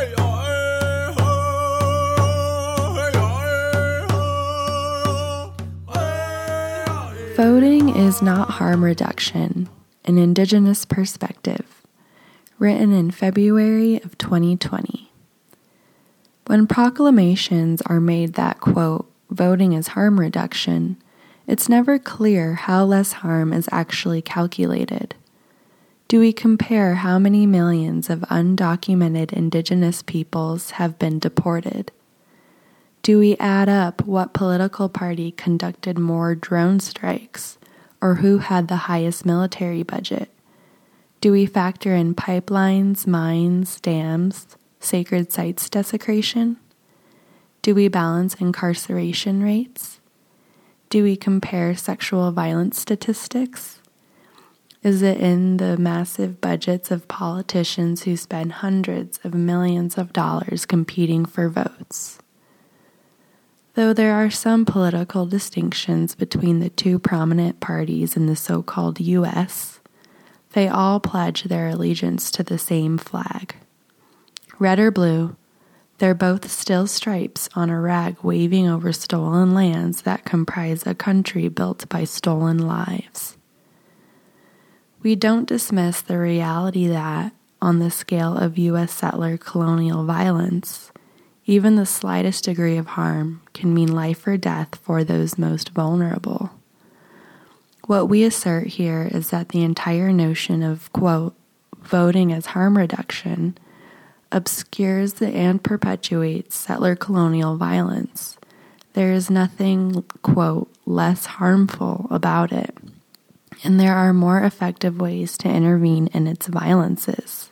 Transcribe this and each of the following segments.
Voting is Not Harm Reduction, an Indigenous Perspective, written in February of 2020. When proclamations are made that, quote, voting is harm reduction, it's never clear how less harm is actually calculated. Do we compare how many millions of undocumented Indigenous peoples have been deported? Do we add up what political party conducted more drone strikes, or who had the highest military budget? Do we factor in pipelines, mines, dams, sacred sites desecration? Do we balance incarceration rates? Do we compare sexual violence statistics? Is it in the massive budgets of politicians who spend hundreds of millions of dollars competing for votes? Though there are some political distinctions between the two prominent parties in the so-called U.S., they all pledge their allegiance to the same flag. Red or blue, they're both still stripes on a rag waving over stolen lands that comprise a country built by stolen lives. We don't dismiss the reality that, on the scale of U.S. settler colonial violence, even the slightest degree of harm can mean life or death for those most vulnerable. What we assert here is that the entire notion of, quote, voting as harm reduction obscures and perpetuates settler colonial violence. There is nothing, quote, less harmful about it, and there are more effective ways to intervene in its violences.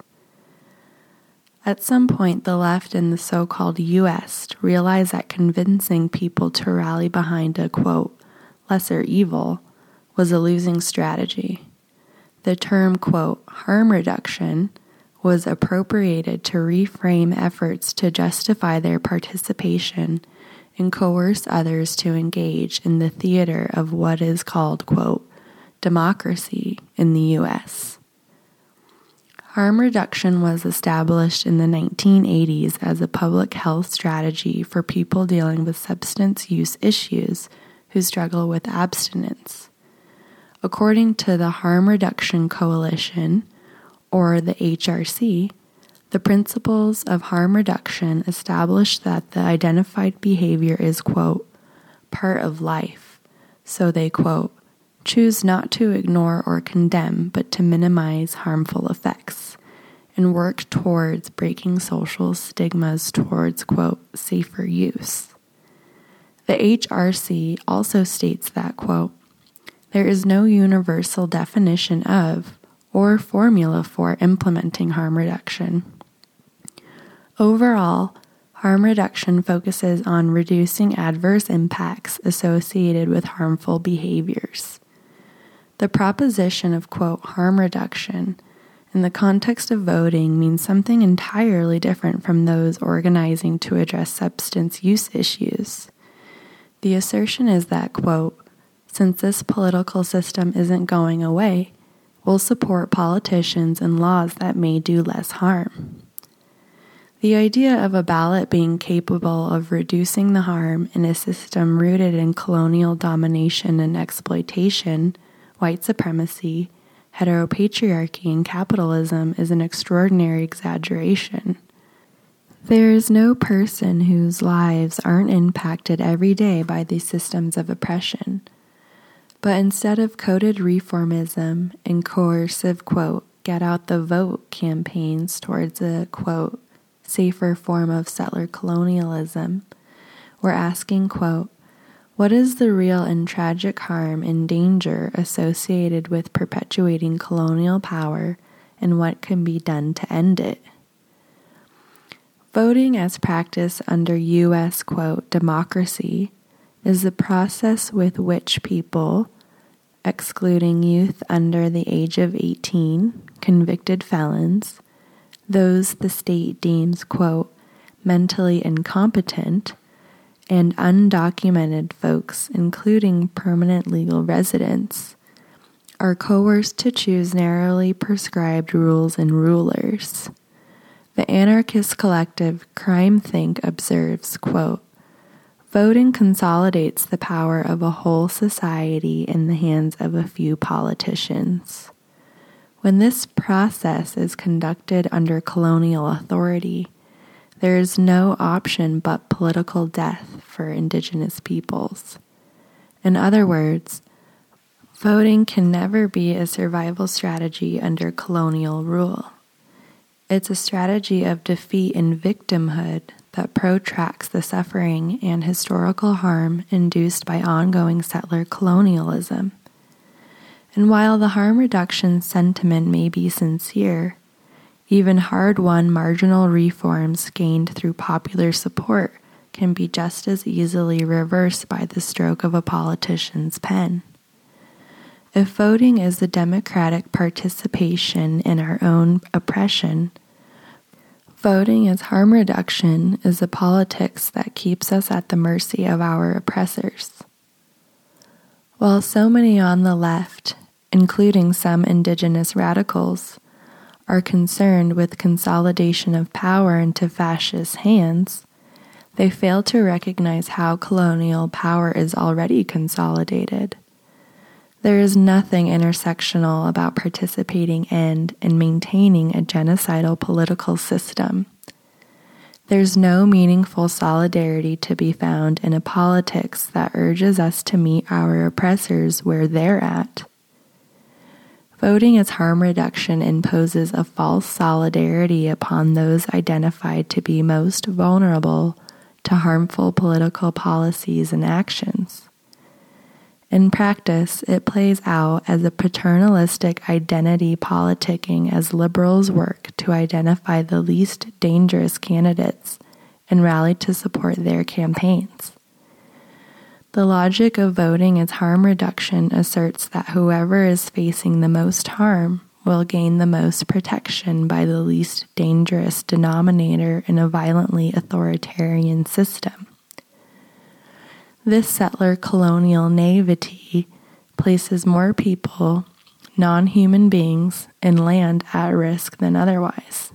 At some point, the left and the so-called U.S. realized that convincing people to rally behind a, quote, lesser evil was a losing strategy. The term, quote, harm reduction was appropriated to reframe efforts to justify their participation and coerce others to engage in the theater of what is called, quote, democracy in the U.S. Harm reduction was established in the 1980s as a public health strategy for people dealing with substance use issues who struggle with abstinence. According to the Harm Reduction Coalition, or the HRC, the principles of harm reduction establish that the identified behavior is, quote, part of life, so they, quote, choose not to ignore or condemn, but to minimize harmful effects, and work towards breaking social stigmas towards, quote, safer use. The HRC also states that, quote, there is no universal definition of or formula for implementing harm reduction. Overall, harm reduction focuses on reducing adverse impacts associated with harmful behaviors. The proposition of, quote, harm reduction in the context of voting means something entirely different from those organizing to address substance use issues. The assertion is that, quote, since this political system isn't going away, we'll support politicians and laws that may do less harm. The idea of a ballot being capable of reducing the harm in a system rooted in colonial domination and exploitation, white supremacy, heteropatriarchy, and capitalism is an extraordinary exaggeration. There is no person whose lives aren't impacted every day by these systems of oppression. But instead of coded reformism and coercive, quote, get out the vote campaigns towards a, quote, safer form of settler colonialism, we're asking, quote, what is the real and tragic harm and danger associated with perpetuating colonial power, and what can be done to end it? Voting as practiced under U.S., quote, democracy is the process with which people, excluding youth under the age of 18, convicted felons, those the state deems, quote, mentally incompetent, and undocumented folks, including permanent legal residents, are coerced to choose narrowly prescribed rules and rulers. The anarchist collective Crime Think observes, quote, "Voting consolidates the power of a whole society in the hands of a few politicians. When this process is conducted under colonial authority, there is no option but political death for indigenous peoples. In other words, voting can never be a survival strategy under colonial rule. It's a strategy of defeat and victimhood that protracts the suffering and historical harm induced by ongoing settler colonialism. And while the harm reduction sentiment may be sincere, even hard-won marginal reforms gained through popular support can be just as easily reversed by the stroke of a politician's pen. If voting is the democratic participation in our own oppression, voting as harm reduction is a politics that keeps us at the mercy of our oppressors. While so many on the left, including some indigenous radicals, are concerned with consolidation of power into fascist hands, they fail to recognize how colonial power is already consolidated. There is nothing intersectional about participating in and maintaining a genocidal political system. There's no meaningful solidarity to be found in a politics that urges us to meet our oppressors where they're at. Voting as harm reduction imposes a false solidarity upon those identified to be most vulnerable to harmful political policies and actions. In practice, it plays out as a paternalistic identity politicking as liberals work to identify the least dangerous candidates and rally to support their campaigns. The logic of voting as harm reduction asserts that whoever is facing the most harm will gain the most protection by the least dangerous denominator in a violently authoritarian system. This settler colonial naivety places more people, non-human beings, and land at risk than otherwise.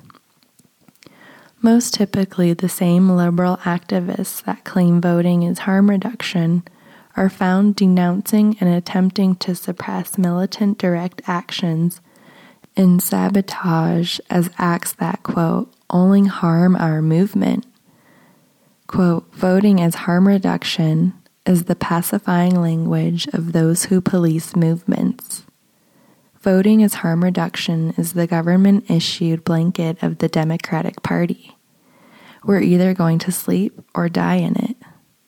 Most typically, the same liberal activists that claim voting is harm reduction are found denouncing and attempting to suppress militant direct actions and sabotage as acts that, quote, only harm our movement. Quote, voting as harm reduction is the pacifying language of those who police movements. Voting as harm reduction is the government-issued blanket of the Democratic Party. We're either going to sleep or die in it.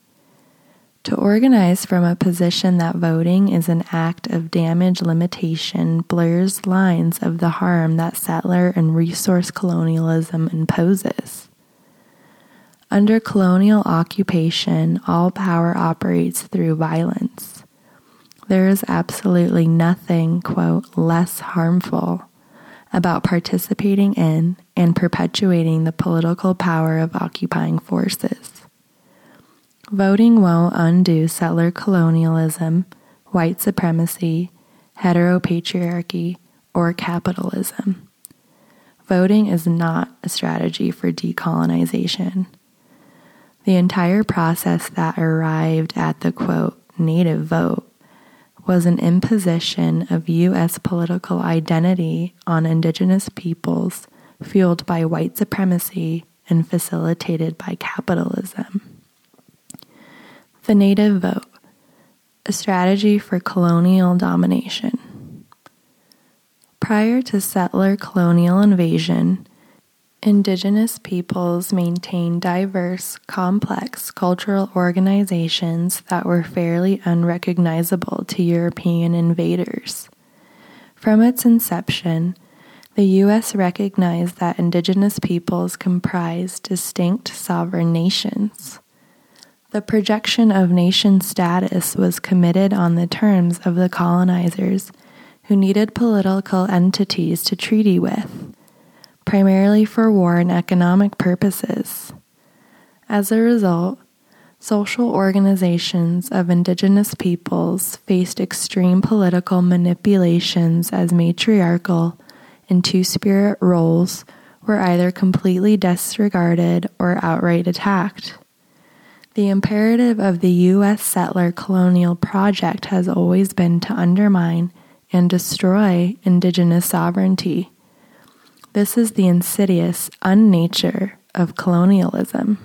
To organize from a position that voting is an act of damage limitation blurs lines of the harm that settler and resource colonialism imposes. Under colonial occupation, all power operates through violence. There is absolutely nothing, quote, less harmful about participating in and perpetuating the political power of occupying forces. Voting won't undo settler colonialism, white supremacy, heteropatriarchy, or capitalism. Voting is not a strategy for decolonization. The entire process that arrived at the, quote, native vote was an imposition of U.S. political identity on indigenous peoples fueled by white supremacy and facilitated by capitalism. The native vote, a strategy for colonial domination. Prior to settler colonial invasion, indigenous peoples maintained diverse, complex cultural organizations that were fairly unrecognizable to European invaders. From its inception, the U.S. recognized that indigenous peoples comprised distinct sovereign nations. The projection of nation status was committed on the terms of the colonizers, who needed political entities to treaty with, primarily for war and economic purposes. As a result, social organizations of indigenous peoples faced extreme political manipulations as matriarchal and two-spirit roles were either completely disregarded or outright attacked. The imperative of the U.S. settler colonial project has always been to undermine and destroy indigenous sovereignty. This is the insidious unnature of colonialism.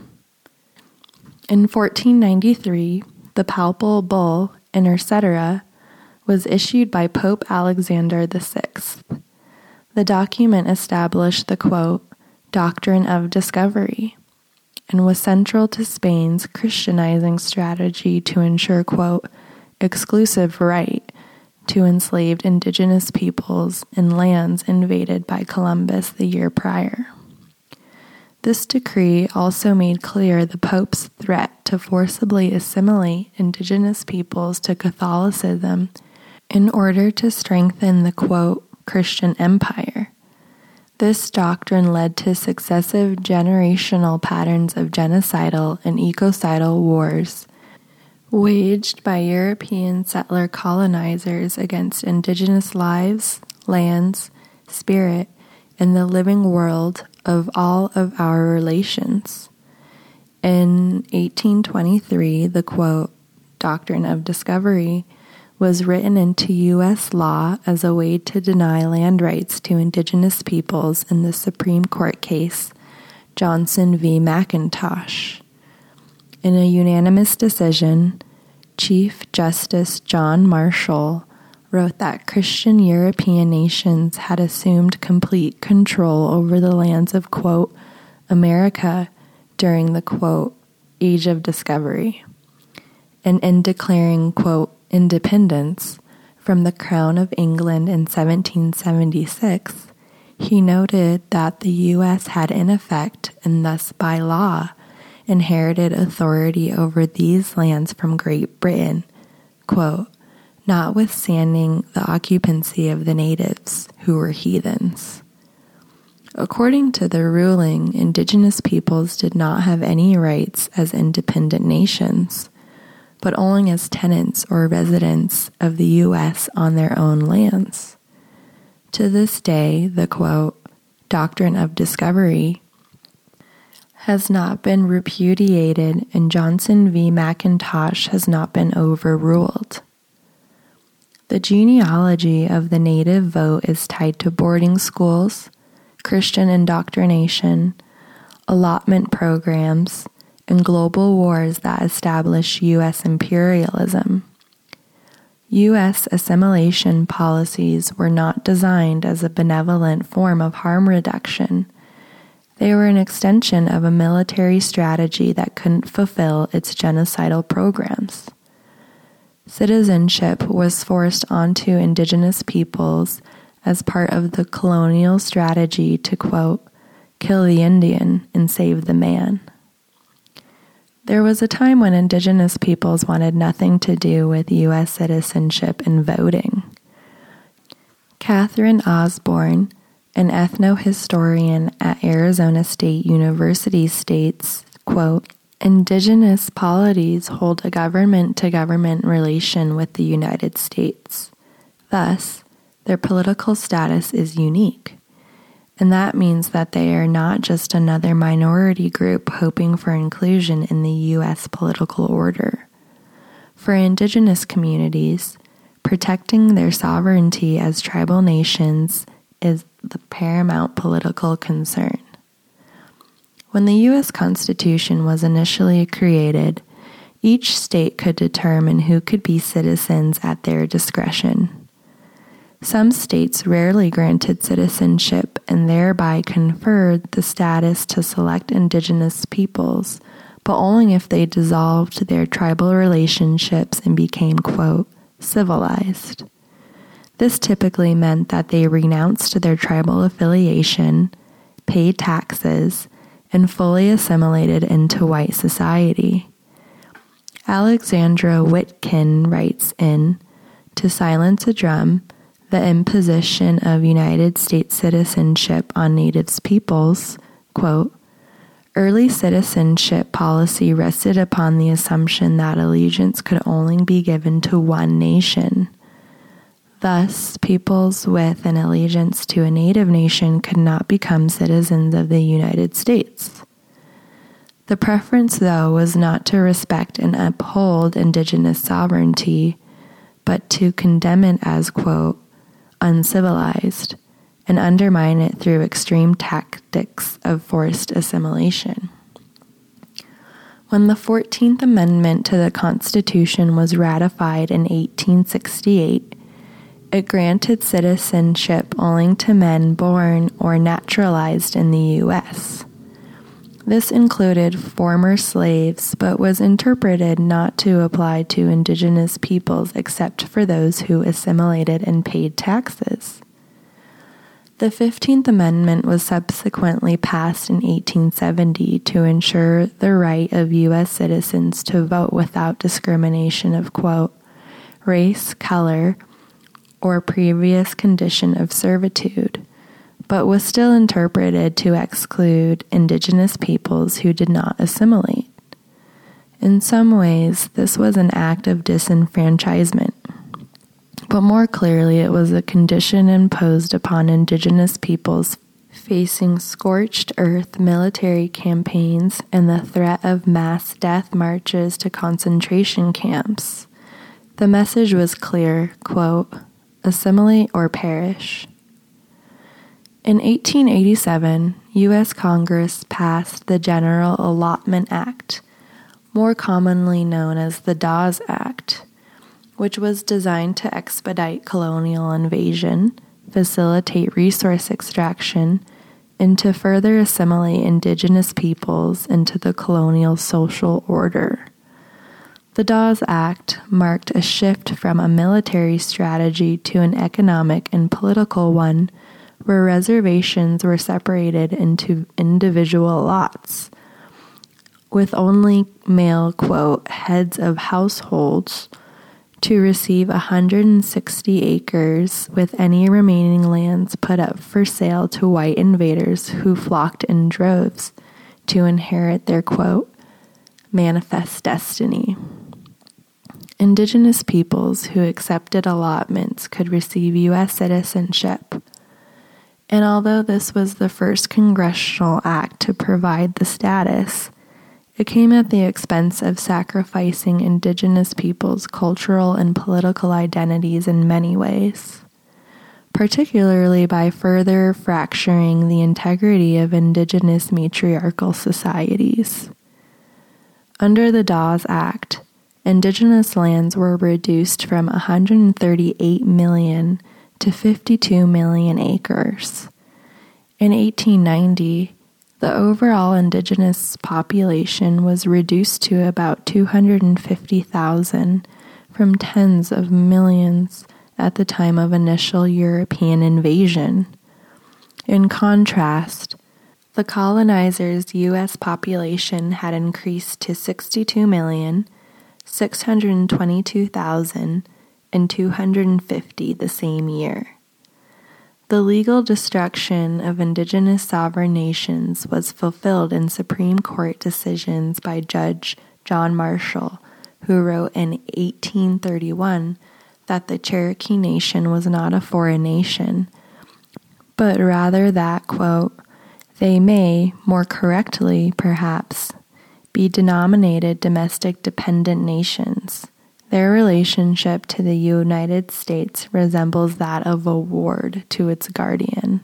In 1493, the papal bull Inter Cetera was issued by Pope Alexander VI. The document established the, quote, doctrine of discovery, and was central to Spain's Christianizing strategy to ensure, quote, exclusive right to enslaved indigenous peoples in lands invaded by Columbus the year prior. This decree also made clear the Pope's threat to forcibly assimilate indigenous peoples to Catholicism in order to strengthen the, quote, Christian empire. This doctrine led to successive generational patterns of genocidal and ecocidal wars waged by European settler colonizers against indigenous lives, lands, spirit, and the living world of all of our relations. In 1823, the, quote, doctrine of discovery was written into U.S. law as a way to deny land rights to indigenous peoples in the Supreme Court case Johnson v. McIntosh. In a unanimous decision, Chief Justice John Marshall wrote that Christian European nations had assumed complete control over the lands of, quote, America during the, quote, Age of Discovery, and in declaring, quote, independence from the Crown of England in 1776, he noted that the U.S. had in effect, and thus by law, inherited authority over these lands from Great Britain, quote, notwithstanding the occupancy of the natives, who were heathens. According to the ruling, indigenous peoples did not have any rights as independent nations, but only as tenants or residents of the U.S. on their own lands. To this day, the, quote, doctrine of discovery has not been repudiated, and Johnson v. McIntosh has not been overruled. The genealogy of the native vote is tied to boarding schools, Christian indoctrination, allotment programs, and global wars that establish U.S. imperialism. U.S. assimilation policies were not designed as a benevolent form of harm reduction. They were an extension of a military strategy that couldn't fulfill its genocidal programs. Citizenship was forced onto indigenous peoples as part of the colonial strategy to, quote, kill the Indian and save the man. There was a time when indigenous peoples wanted nothing to do with U.S. citizenship and voting. Catherine Osborne, an ethnohistorian at Arizona State University, states, quote, indigenous polities hold a government-to-government relation with the United States. Thus, their political status is unique. And that means that they are not just another minority group hoping for inclusion in the U.S. political order. For indigenous communities, protecting their sovereignty as tribal nations is the paramount political concern. When the U.S. Constitution was initially created, each state could determine who could be citizens at their discretion. Some states rarely granted citizenship and thereby conferred the status to select indigenous peoples, but only if they dissolved their tribal relationships and became, quote, civilized. This typically meant that they renounced their tribal affiliation, paid taxes, and fully assimilated into white society. Alexandra Witkin writes in To Silence a Drum, the imposition of United States citizenship on Native peoples, quote, early citizenship policy rested upon the assumption that allegiance could only be given to one nation. Thus, peoples with an allegiance to a native nation could not become citizens of the United States. The preference, though, was not to respect and uphold indigenous sovereignty, but to condemn it as, quote, uncivilized, and undermine it through extreme tactics of forced assimilation. When the 14th Amendment to the Constitution was ratified in 1868, it granted citizenship only to men born or naturalized in the U.S. This included former slaves, but was interpreted not to apply to indigenous peoples except for those who assimilated and paid taxes. The 15th Amendment was subsequently passed in 1870 to ensure the right of U.S. citizens to vote without discrimination of, quote, race, color, or previous condition of servitude, but was still interpreted to exclude indigenous peoples who did not assimilate. In some ways, this was an act of disenfranchisement, but more clearly it was a condition imposed upon indigenous peoples facing scorched earth military campaigns and the threat of mass death marches to concentration camps. The message was clear, quote, assimilate or perish. In 1887, U.S. Congress passed the General Allotment Act, more commonly known as the Dawes Act, which was designed to expedite colonial invasion, facilitate resource extraction, and to further assimilate indigenous peoples into the colonial social order. The Dawes Act marked a shift from a military strategy to an economic and political one, where reservations were separated into individual lots, with only male, quote, heads of households to receive 160 acres, with any remaining lands put up for sale to white invaders who flocked in droves to inherit their, quote, manifest destiny. Indigenous peoples who accepted allotments could receive U.S. citizenship. And although this was the first congressional act to provide the status, it came at the expense of sacrificing indigenous peoples' cultural and political identities in many ways, particularly by further fracturing the integrity of indigenous matriarchal societies. Under the Dawes Act, indigenous lands were reduced from 138 million to 52 million acres. In 1890, the overall indigenous population was reduced to about 250,000 from tens of millions at the time of initial European invasion. In contrast, the colonizers' U.S. population had increased to 62,622,250 the same year. The legal destruction of indigenous sovereign nations was fulfilled in Supreme Court decisions by Judge John Marshall, who wrote in 1831 that the Cherokee Nation was not a foreign nation, but rather that, quote, they may, more correctly perhaps, be denominated domestic dependent nations. Their relationship to the United States resembles that of a ward to its guardian.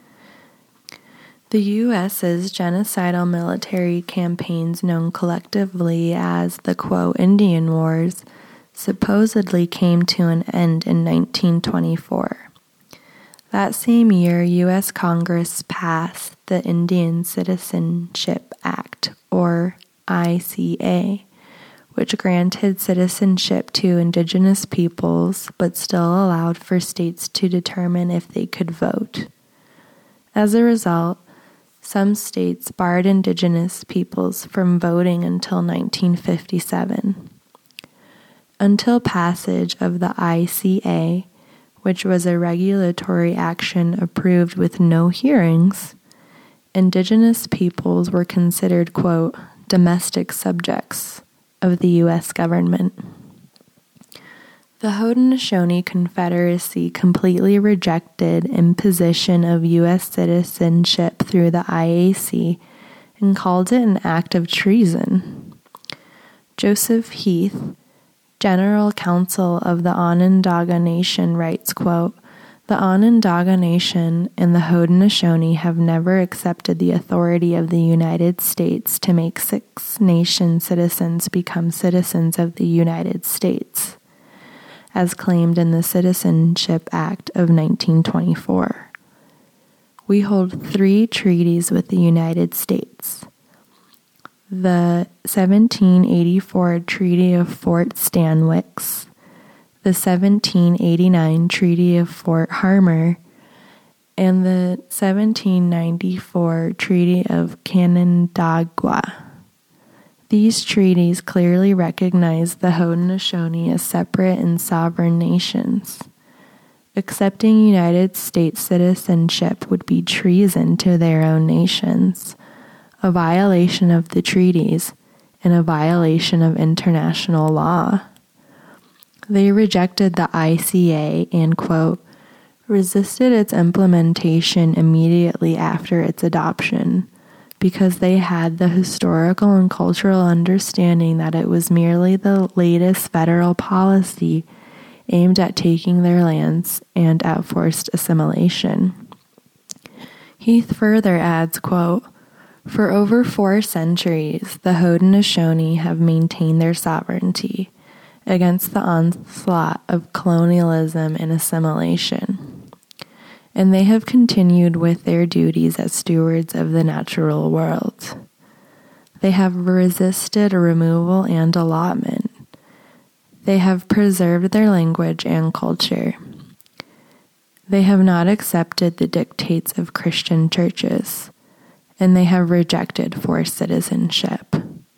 The U.S.'s genocidal military campaigns, known collectively as the Quo Indian Wars, supposedly came to an end in 1924. That same year, U.S. Congress passed the Indian Citizenship Act, or ICA, which granted citizenship to indigenous peoples, but still allowed for states to determine if they could vote. As a result, some states barred indigenous peoples from voting until 1957. Until passage of the ICA, which was a regulatory action approved with no hearings, indigenous peoples were considered, quote, domestic subjects of the U.S. government. The Haudenosaunee Confederacy completely rejected imposition of U.S. citizenship through the IAC and called it an act of treason. Joseph Heath, General Counsel of the Onondaga Nation, writes, quote, "The Onondaga Nation and the Haudenosaunee have never accepted the authority of the United States to make Six Nation citizens become citizens of the United States, as claimed in the Citizenship Act of 1924. We hold 3 treaties with the United States. The 1784 Treaty of Fort Stanwix, the 1789 Treaty of Fort Harmar, and the 1794 Treaty of Canandaigua. These treaties clearly recognize the Haudenosaunee as separate and sovereign nations. Accepting United States citizenship would be treason to their own nations, a violation of the treaties, and a violation of international law. They rejected the ICA and, quote, resisted its implementation immediately after its adoption because they had the historical and cultural understanding that it was merely the latest federal policy aimed at taking their lands and at forced assimilation." Heath further adds, quote, "For over 4 centuries, the Haudenosaunee have maintained their sovereignty against the onslaught of colonialism and assimilation, and they have continued with their duties as stewards of the natural world. They have resisted removal and allotment. They have preserved their language and culture. They have not accepted the dictates of Christian churches, and they have rejected forced citizenship."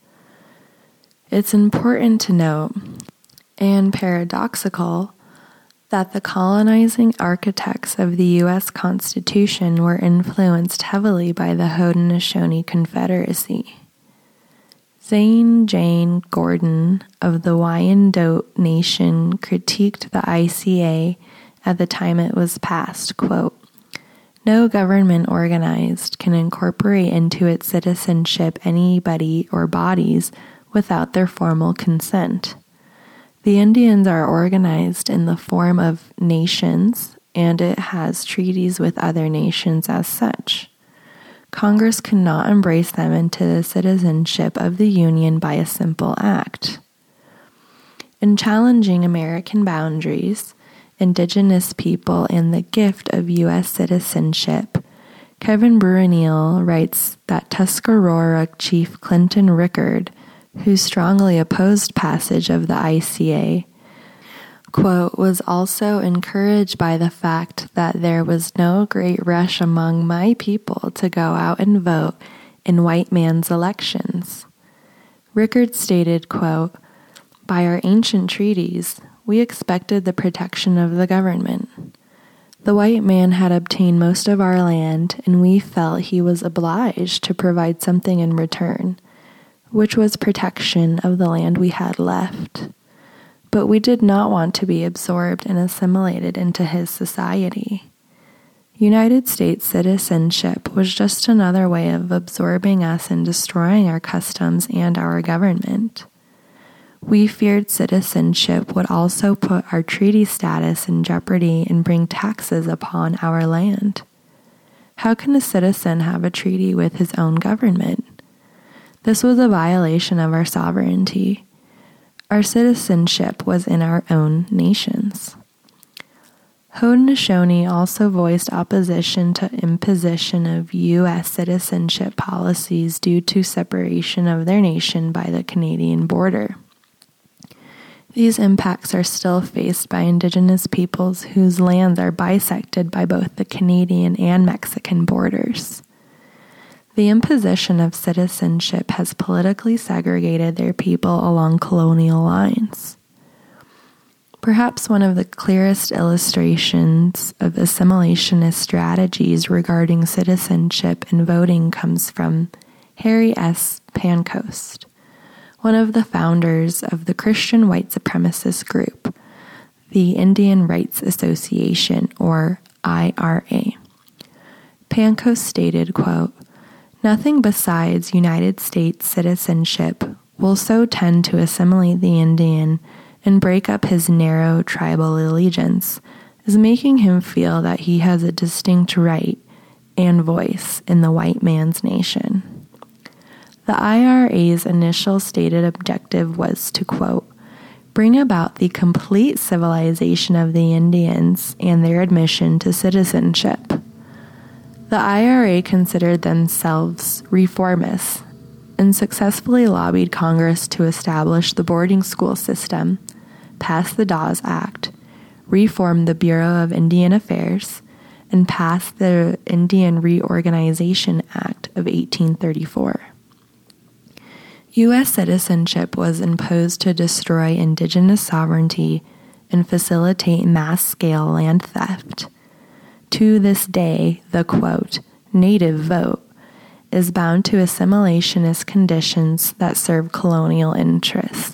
It's important to note, and paradoxical, that the colonizing architects of the U.S. Constitution were influenced heavily by the Haudenosaunee Confederacy. Zane Jane Gordon of the Wyandot Nation critiqued the ICA at the time it was passed, quote, "No government organized can incorporate into its citizenship anybody or bodies without their formal consent. The Indians are organized in the form of nations, and it has treaties with other nations as such. Congress cannot embrace them into the citizenship of the Union by a simple act." In challenging American boundaries, Indigenous people, and the gift of U.S. citizenship, Kevin Bruineel writes that Tuscarora Chief Clinton Rickard, who strongly opposed passage of the ICA, quote, "was also encouraged by the fact that there was no great rush among my people to go out and vote in white man's elections." Rickard stated, quote, "By our ancient treaties, we expected the protection of the government. The white man had obtained most of our land, and we felt he was obliged to provide something in return, which was protection of the land we had left. But we did not want to be absorbed and assimilated into his society. United States citizenship was just another way of absorbing us and destroying our customs and our government. We feared citizenship would also put our treaty status in jeopardy and bring taxes upon our land. How can a citizen have a treaty with his own government? This was a violation of our sovereignty. Our citizenship was in our own nations." Haudenosaunee also voiced opposition to imposition of U.S. citizenship policies due to separation of their nation by the Canadian border. These impacts are still faced by Indigenous peoples whose lands are bisected by both the Canadian and Mexican borders. The imposition of citizenship has politically segregated their people along colonial lines. Perhaps one of the clearest illustrations of assimilationist strategies regarding citizenship and voting comes from Harry S. Pancoast, one of the founders of the Christian white supremacist group, the Indian Rights Association, or IRA. Pankos stated, quote, "Nothing besides United States citizenship will so tend to assimilate the Indian and break up his narrow tribal allegiance as making him feel that he has a distinct right and voice in the white man's nation." The IRA's initial stated objective was to, quote, "bring about the complete civilization of the Indians and their admission to citizenship." The IRA considered themselves reformists and successfully lobbied Congress to establish the boarding school system, pass the Dawes Act, reform the Bureau of Indian Affairs, and pass the Indian Reorganization Act of 1834. U.S. citizenship was imposed to destroy indigenous sovereignty and facilitate mass-scale land theft. To this day, the, quote, "native vote" is bound to assimilationist conditions that serve colonial interests.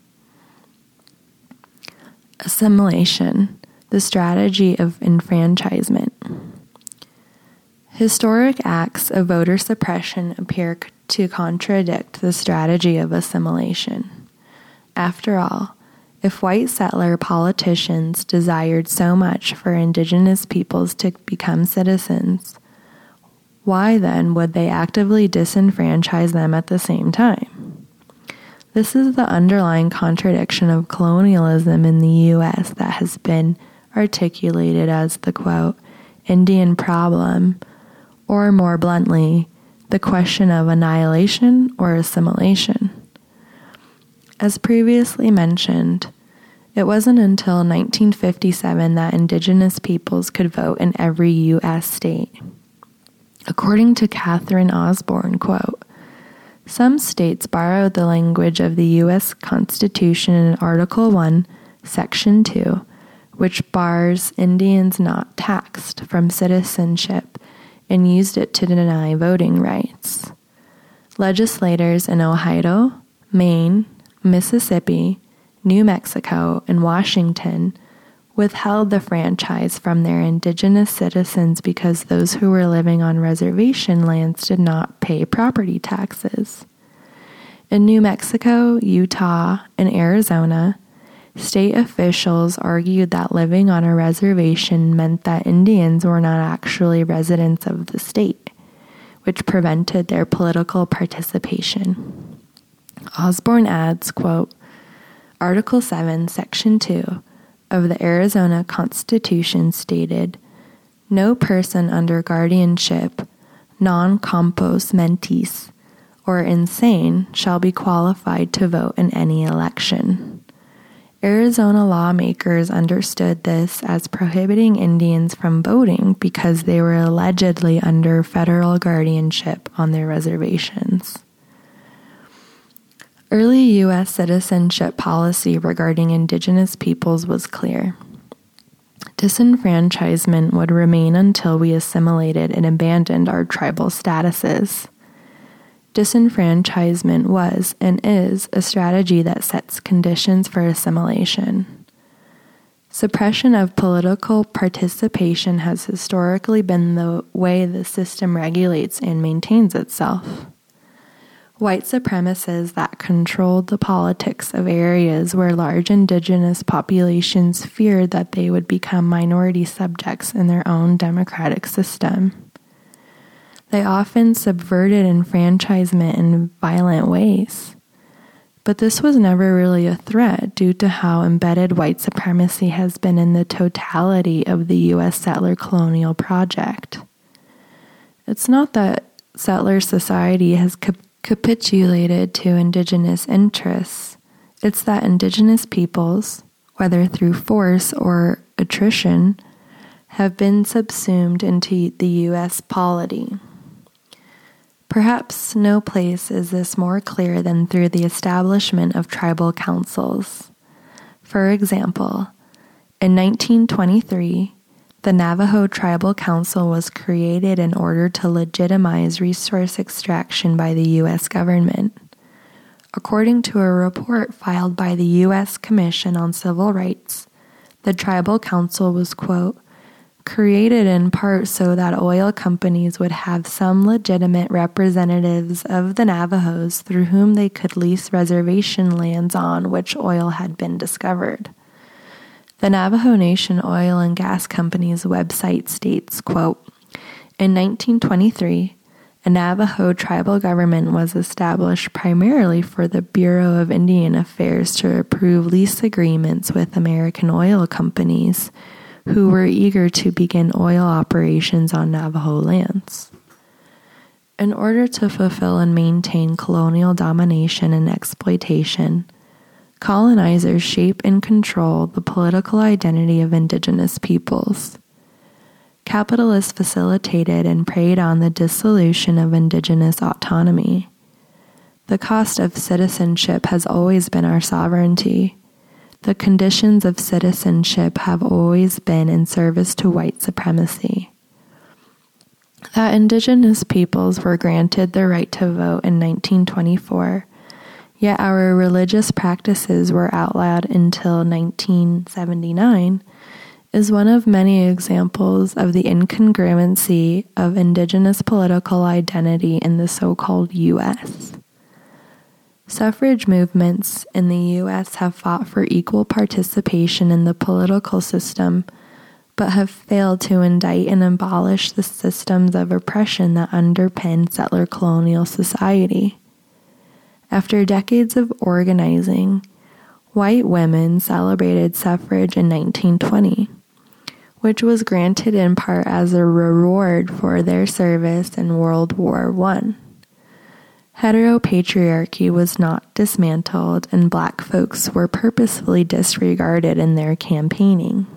Assimilation, the strategy of enfranchisement. Historic acts of voter suppression appear to contradict the strategy of assimilation. After all, if white settler politicians desired so much for indigenous peoples to become citizens, why then would they actively disenfranchise them at the same time? This is the underlying contradiction of colonialism in the U.S. that has been articulated as the, quote, "Indian problem," or more bluntly, the question of annihilation or assimilation. As previously mentioned, it wasn't until 1957 that indigenous peoples could vote in every U.S. state. According to Catherine Osborne, quote, "Some states borrowed the language of the U.S. Constitution in Article I, Section 2, which bars Indians not taxed from citizenship, and used it to deny voting rights. Legislators in Ohio, Maine, Mississippi, New Mexico, and Washington withheld the franchise from their indigenous citizens because those who were living on reservation lands did not pay property taxes. In New Mexico, Utah, and Arizona, state officials argued that living on a reservation meant that Indians were not actually residents of the state, which prevented their political participation. Osborne adds, quote, "Article 7, Section 2 of the Arizona Constitution stated, 'No person under guardianship, non compos mentis, or insane shall be qualified to vote in any election.' Arizona lawmakers understood this as prohibiting Indians from voting because they were allegedly under federal guardianship on their reservations. Early U.S. citizenship policy regarding indigenous peoples was clear. Disenfranchisement would remain until we assimilated and abandoned our tribal statuses. Disenfranchisement was and is a strategy that sets conditions for assimilation. Suppression of political participation has historically been the way the system regulates and maintains itself. White supremacists that controlled the politics of areas where large indigenous populations feared that they would become minority subjects in their own democratic system. They often subverted enfranchisement in violent ways. But this was never really a threat due to how embedded white supremacy has been in the totality of the U.S. settler colonial project. It's not that settler society has capitulated to indigenous interests. It's that indigenous peoples, whether through force or attrition, have been subsumed into the U.S. polity. Perhaps no place is this more clear than through the establishment of tribal councils. For example, in 1923, the Navajo Tribal Council was created in order to legitimize resource extraction by the U.S. government. According to a report filed by the U.S. Commission on Civil Rights, The tribal council was, quote, created in part so that oil companies would have some legitimate representatives of the Navajos through whom they could lease reservation lands on which oil had been discovered. The Navajo Nation Oil and Gas Company's website states, quote, in 1923, a Navajo tribal government was established primarily for the Bureau of Indian Affairs to approve lease agreements with American oil companies who were eager to begin oil operations on Navajo lands. In order to fulfill and maintain colonial domination and exploitation, colonizers shape and control the political identity of indigenous peoples. Capitalists facilitated and preyed on the dissolution of indigenous autonomy. The cost of citizenship has always been our sovereignty. The conditions of citizenship have always been in service to white supremacy. That indigenous peoples were granted the right to vote in 1924, yet our religious practices were outlawed until 1979, is one of many examples of the incongruency of indigenous political identity in the so-called U.S. Suffrage movements in the U.S. have fought for equal participation in the political system, but have failed to indict and abolish the systems of oppression that underpin settler colonial society. After decades of organizing, white women celebrated suffrage in 1920, which was granted in part as a reward for their service in World War I. Heteropatriarchy was not dismantled, and black folks were purposefully disregarded in their campaigning.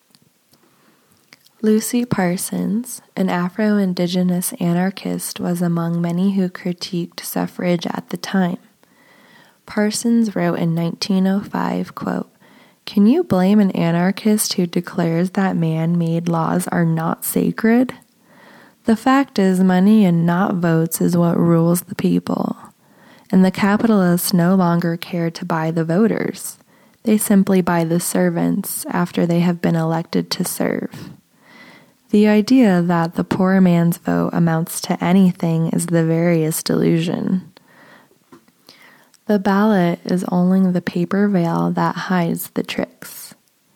Lucy Parsons, an Afro-Indigenous anarchist, was among many who critiqued suffrage at the time. Parsons wrote in 1905, quote, "Can you blame an anarchist who declares that man-made laws are not sacred? The fact is, money and not votes is what rules the people, and the capitalists no longer care to buy the voters. They simply buy the servants after they have been elected to serve. The idea that the poor man's vote amounts to anything is the veriest delusion. The ballot is only the paper veil that hides the tricks."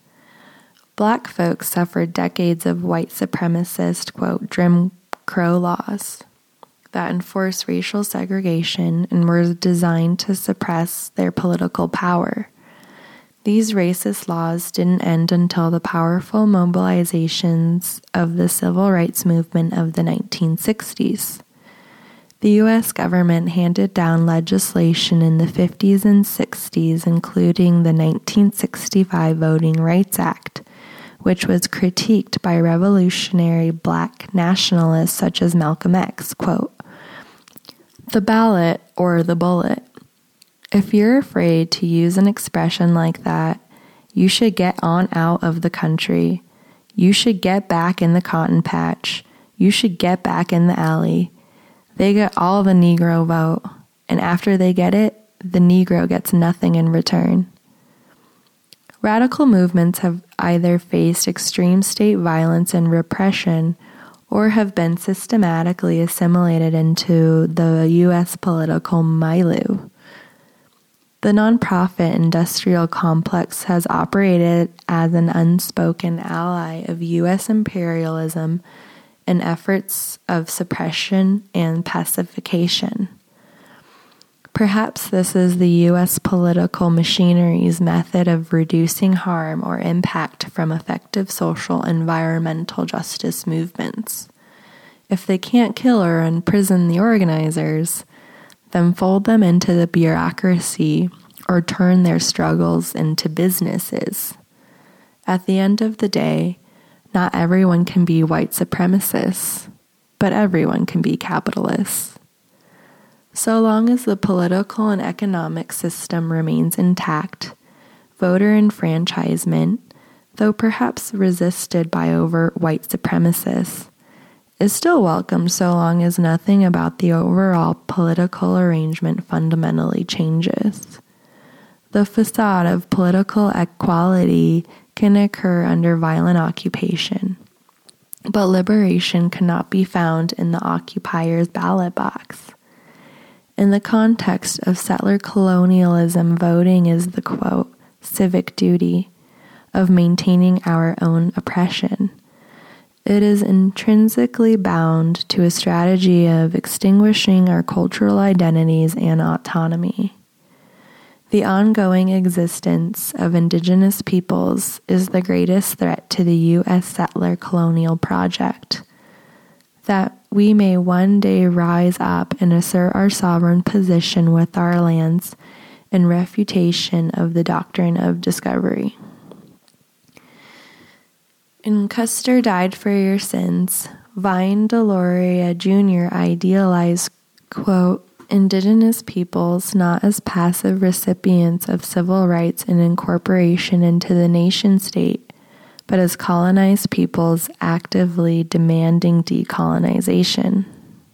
Black folks suffered decades of white supremacist, quote, Jim Crow laws that enforced racial segregation and were designed to suppress their political power. These racist laws didn't end until the powerful mobilizations of the civil rights movement of the 1960s. The U.S. government handed down legislation in the 50s and 60s, including the 1965 Voting Rights Act, which was critiqued by revolutionary black nationalists such as Malcolm X, quote, "The ballot or the bullet. If you're afraid to use an expression like that, you should get on out of the country. You should get back in the cotton patch. You should get back in the alley. They get all the Negro vote, and after they get it, the Negro gets nothing in return." Radical movements have either faced extreme state violence and repression or have been systematically assimilated into the U.S. political milieu. The nonprofit industrial complex has operated as an unspoken ally of U.S. imperialism and efforts of suppression and pacification. Perhaps this is the U.S. political machinery's method of reducing harm or impact from effective social environmental justice movements. If they can't kill or imprison the organizers, then fold them into the bureaucracy or turn their struggles into businesses. At the end of the day, not everyone can be white supremacists, but everyone can be capitalists. So long as the political and economic system remains intact, voter enfranchisement, though perhaps resisted by overt white supremacists, is still welcome so long as nothing about the overall political arrangement fundamentally changes. The facade of political equality can occur under violent occupation, but liberation cannot be found in the occupier's ballot box. In the context of settler colonialism, voting is the, quote, civic duty of maintaining our own oppression. It is intrinsically bound to a strategy of extinguishing our cultural identities and autonomy. The ongoing existence of indigenous peoples is the greatest threat to the U.S. settler colonial project. That we may one day rise up and assert our sovereign position with our lands in refutation of the doctrine of discovery. In Custer Died for Your Sins, Vine Deloria Jr. idealized, quote, indigenous peoples not as passive recipients of civil rights and incorporation into the nation state, but as colonized peoples actively demanding decolonization.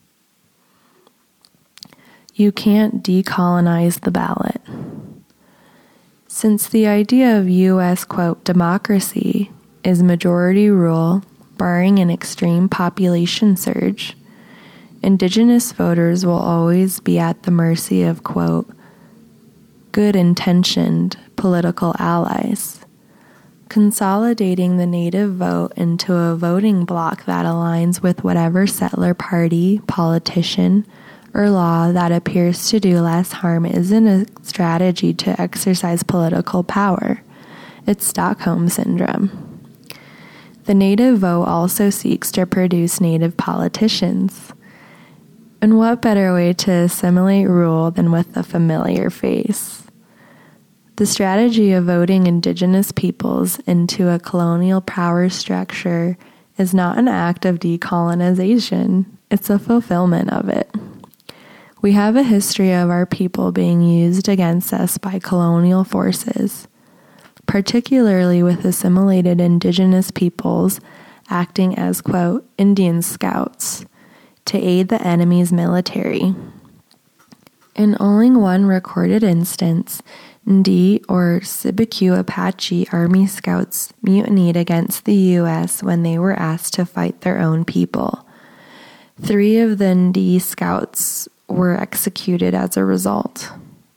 You can't decolonize the ballot. Since the idea of U.S., quote, democracy is majority rule, barring an extreme population surge, indigenous voters will always be at the mercy of, quote, good-intentioned political allies. Consolidating the native vote into a voting bloc that aligns with whatever settler party, politician, or law that appears to do less harm isn't a strategy to exercise political power. It's Stockholm Syndrome. The native vote also seeks to produce native politicians. And what better way to assimilate rule than with a familiar face? The strategy of voting indigenous peoples into a colonial power structure is not an act of decolonization, it's a fulfillment of it. We have a history of our people being used against us by colonial forces, particularly with assimilated indigenous peoples acting as, quote, Indian scouts to aid the enemy's military. In only one recorded instance, Ndi or Sibiku Apache Army Scouts mutinied against the U.S. when they were asked to fight their own people. 3 of the Ndi Scouts were executed as a result.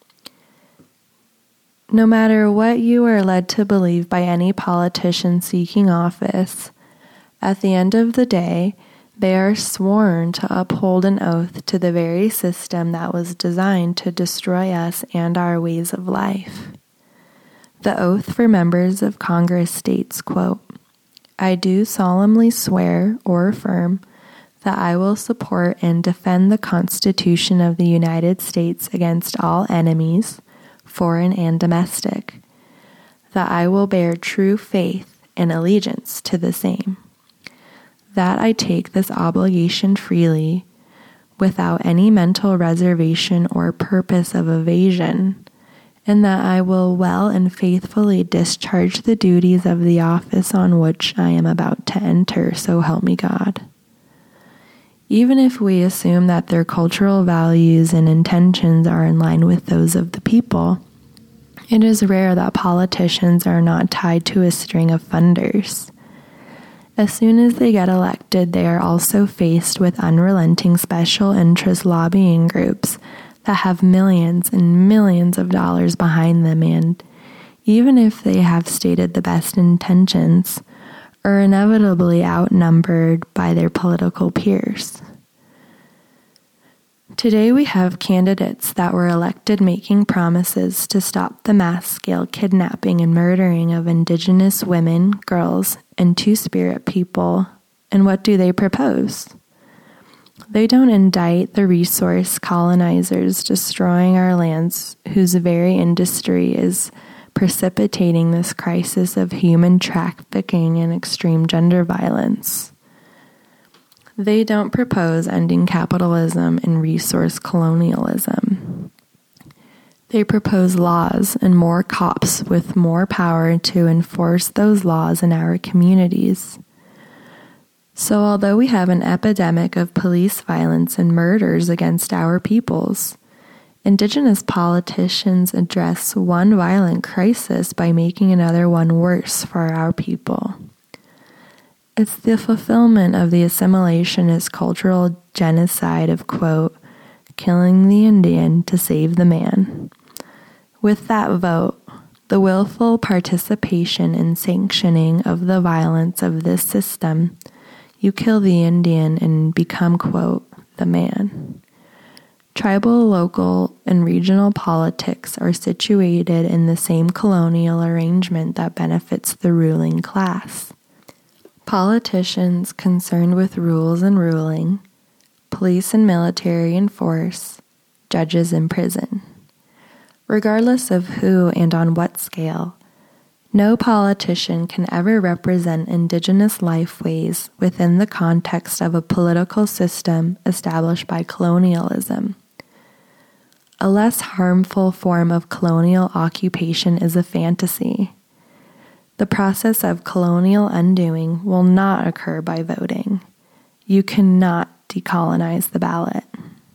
No matter what you are led to believe by any politician seeking office, at the end of the day, they are sworn to uphold an oath to the very system that was designed to destroy us and our ways of life. The oath for members of Congress states, quote, I do solemnly swear or affirm that I will support and defend the Constitution of the United States against all enemies, foreign and domestic, that I will bear true faith and allegiance to the same, that I take this obligation freely, without any mental reservation or purpose of evasion, and that I will well and faithfully discharge the duties of the office on which I am about to enter, so help me God. Even if we assume that their cultural values and intentions are in line with those of the people, it is rare that politicians are not tied to a string of funders. As soon as they get elected, they are also faced with unrelenting special interest lobbying groups that have millions and millions of dollars behind them, and even if they have stated the best intentions, are inevitably outnumbered by their political peers. Today we have candidates that were elected making promises to stop the mass-scale kidnapping and murdering of indigenous women, girls, and Two-Spirit people. And what do they propose? They don't indict the resource colonizers destroying our lands, whose very industry is precipitating this crisis of human trafficking and extreme gender violence. They don't propose ending capitalism and resource colonialism. They propose laws and more cops with more power to enforce those laws in our communities. So although we have an epidemic of police violence and murders against our peoples, Indigenous politicians address one violent crisis by making another one worse for our people. It's the fulfillment of the assimilationist cultural genocide of, quote, killing the Indian to save the man. With that vote, the willful participation and sanctioning of the violence of this system, you kill the Indian and become, quote, the man. Tribal, local, and regional politics are situated in the same colonial arrangement that benefits the ruling class. Politicians concerned with rules and ruling, police and military and force, judges in prison. Regardless of who and on what scale, no politician can ever represent Indigenous lifeways within the context of a political system established by colonialism. A less harmful form of colonial occupation is a fantasy. The process of colonial undoing will not occur by voting. You cannot decolonize the ballot.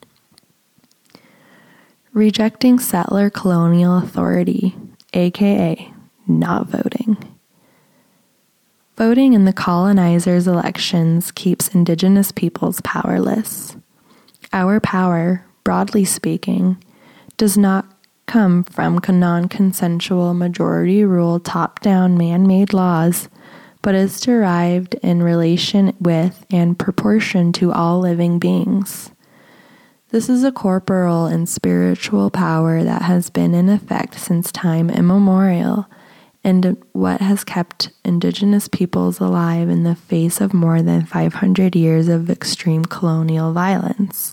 Rejecting settler colonial authority, aka not voting. Voting in the colonizers' elections keeps Indigenous peoples powerless. Our power, broadly speaking, does not come from non-consensual majority rule top-down man-made laws, but is derived in relation with and proportion to all living beings. This is a corporal and spiritual power that has been in effect since time immemorial, and what has kept Indigenous peoples alive in the face of more than 500 years of extreme colonial violence.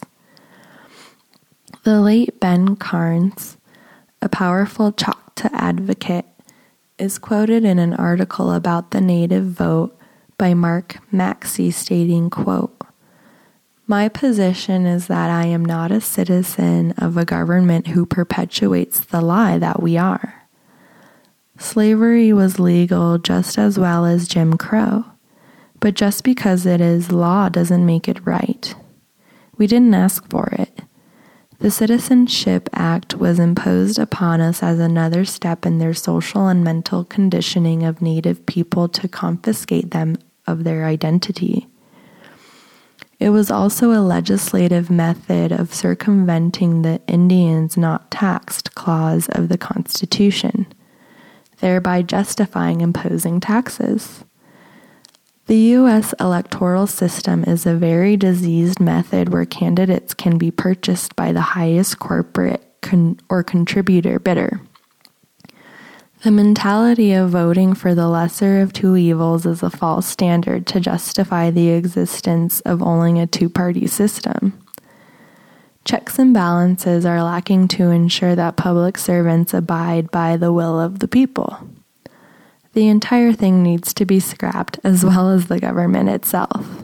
The late Ben Carnes, a powerful Choctaw advocate, is quoted in an article about the native vote by Mark Maxey stating, quote, "My position is that I am not a citizen of a government who perpetuates the lie that we are. Slavery was legal just as well as Jim Crow, but just because it is law doesn't make it right. We didn't ask for it. The Citizenship Act was imposed upon us as another step in their social and mental conditioning of Native people to confiscate them of their identity. It was also a legislative method of circumventing the Indians not taxed clause of the Constitution, thereby justifying imposing taxes. The U.S. electoral system is a very diseased method where candidates can be purchased by the highest corporate or contributor bidder. The mentality of voting for the lesser of two evils is a false standard to justify the existence of only a two-party system. Checks and balances are lacking to ensure that public servants abide by the will of the people. The entire thing needs to be scrapped, as well as the government itself.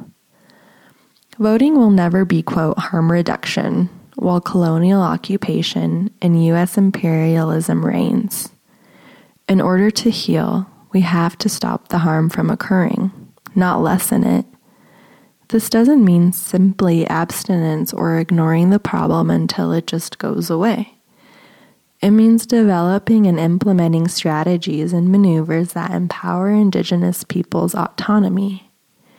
Voting will never be, quote, harm reduction, while colonial occupation and U.S. imperialism reigns. In order to heal, we have to stop the harm from occurring, not lessen it. This doesn't mean simply abstinence or ignoring the problem until it just goes away. It means developing and implementing strategies and maneuvers that empower Indigenous peoples' autonomy.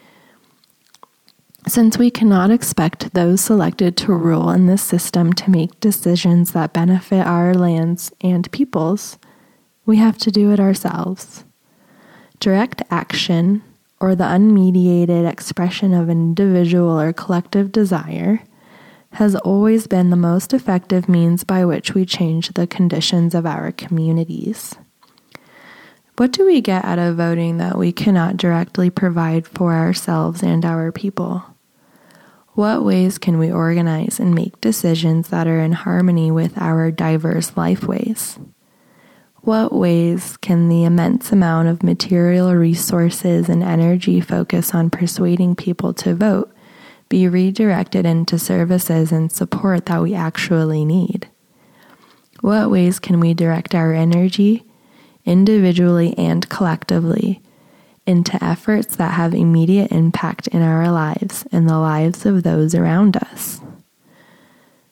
Since we cannot expect those selected to rule in this system to make decisions that benefit our lands and peoples, we have to do it ourselves. Direct action, or the unmediated expression of individual or collective desire, has always been the most effective means by which we change the conditions of our communities. What do we get out of voting that we cannot directly provide for ourselves and our people? What ways can we organize and make decisions that are in harmony with our diverse lifeways? What ways can the immense amount of material resources and energy focus on persuading people to vote be redirected into services and support that we actually need? What ways can we direct our energy, individually and collectively, into efforts that have immediate impact in our lives and the lives of those around us?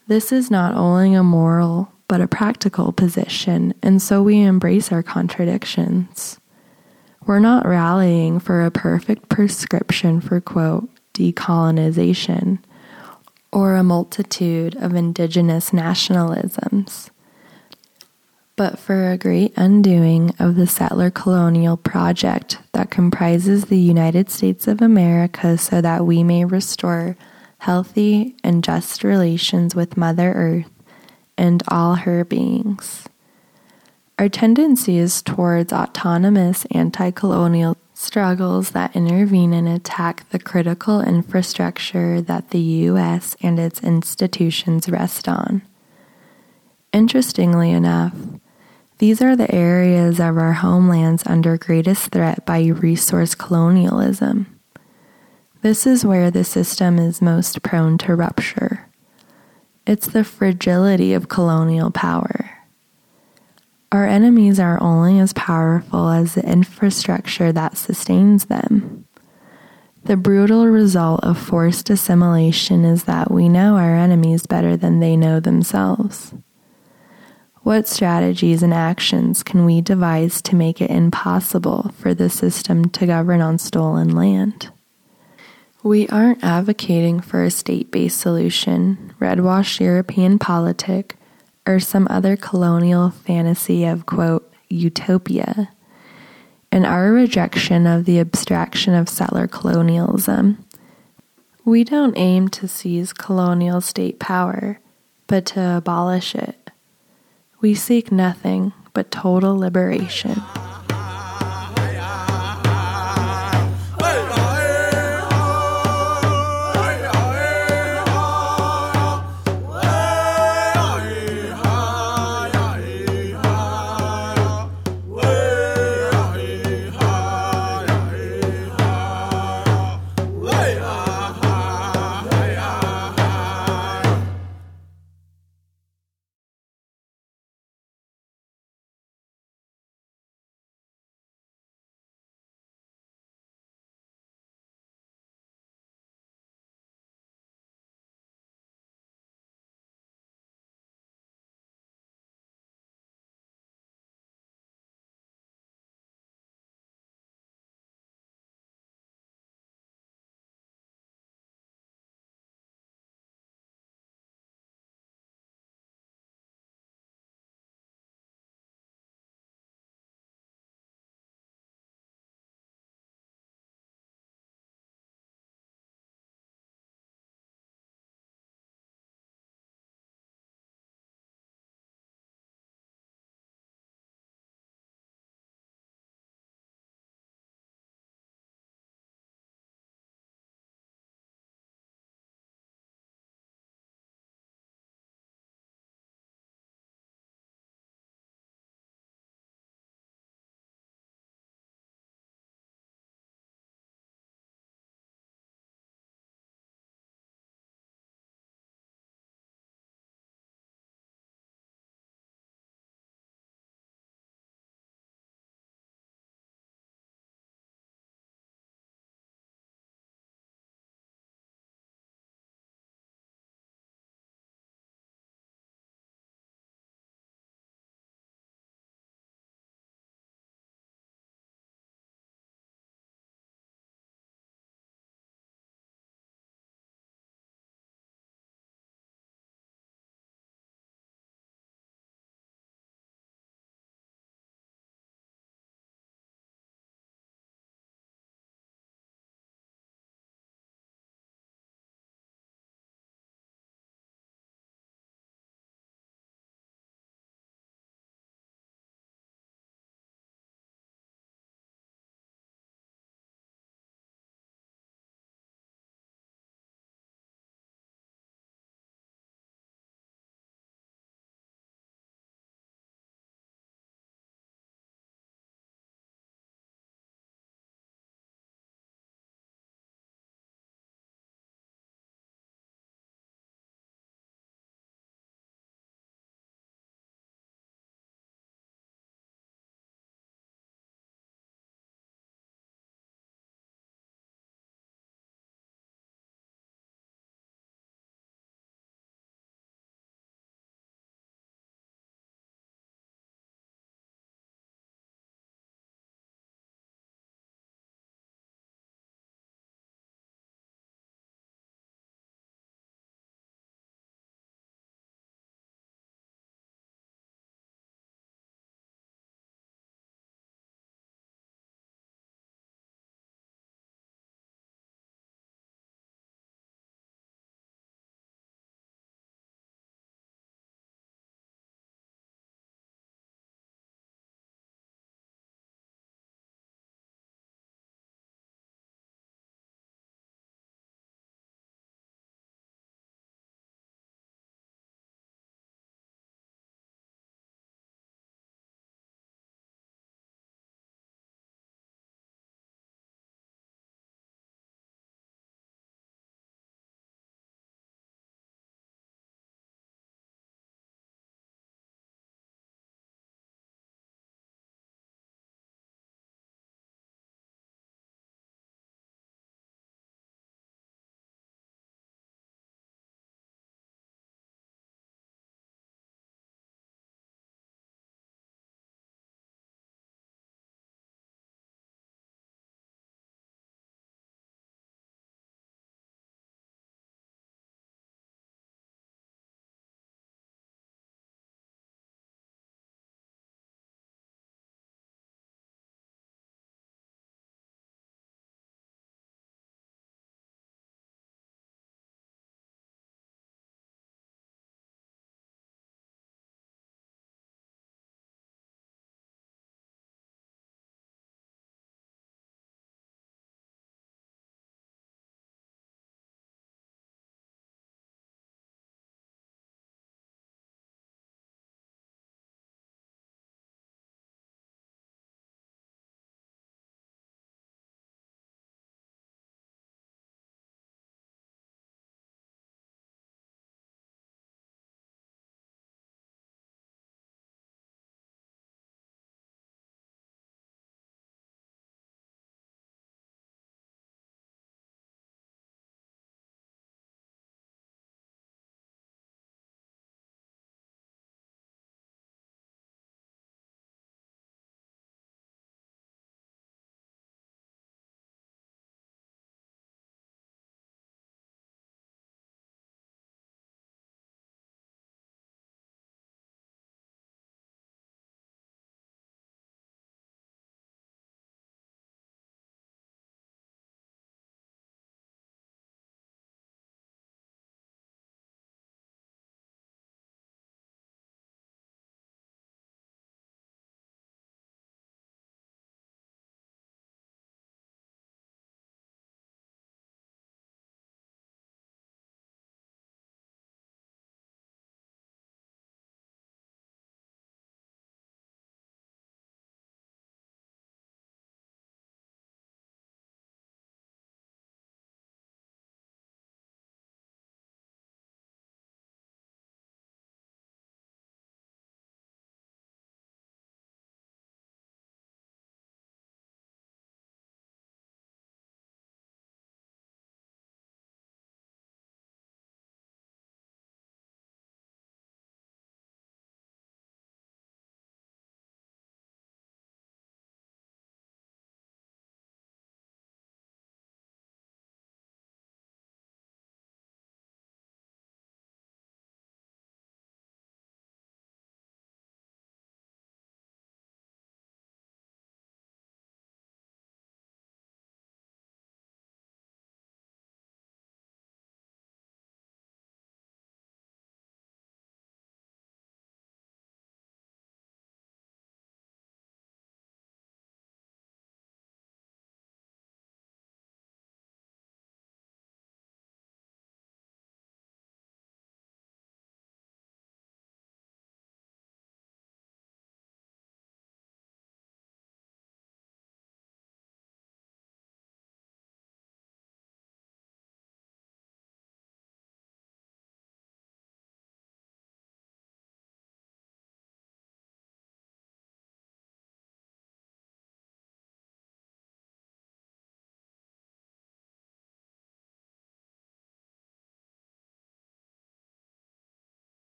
This is not only a moral, but a practical position, and so we embrace our contradictions. We're not rallying for a perfect prescription for, quote, decolonization, or a multitude of indigenous nationalisms, but for a great undoing of the settler colonial project that comprises the United States of America so that we may restore healthy and just relations with Mother Earth and all her beings. Our tendency is towards autonomous anti-colonial struggles that intervene and attack the critical infrastructure that the U.S. and its institutions rest on. Interestingly enough, these are the areas of our homelands under greatest threat by resource colonialism. This is where the system is most prone to rupture. It's the fragility of colonial power. Our enemies are only as powerful as the infrastructure that sustains them. The brutal result of forced assimilation is that we know our enemies better than they know themselves. What strategies and actions can we devise to make it impossible for the system to govern on stolen land? We aren't advocating for a state-based solution, red-washed European politic, or some other colonial fantasy of, quote, utopia. In our rejection of the abstraction of settler colonialism, we don't aim to seize colonial state power, but to abolish it. We seek nothing but total liberation.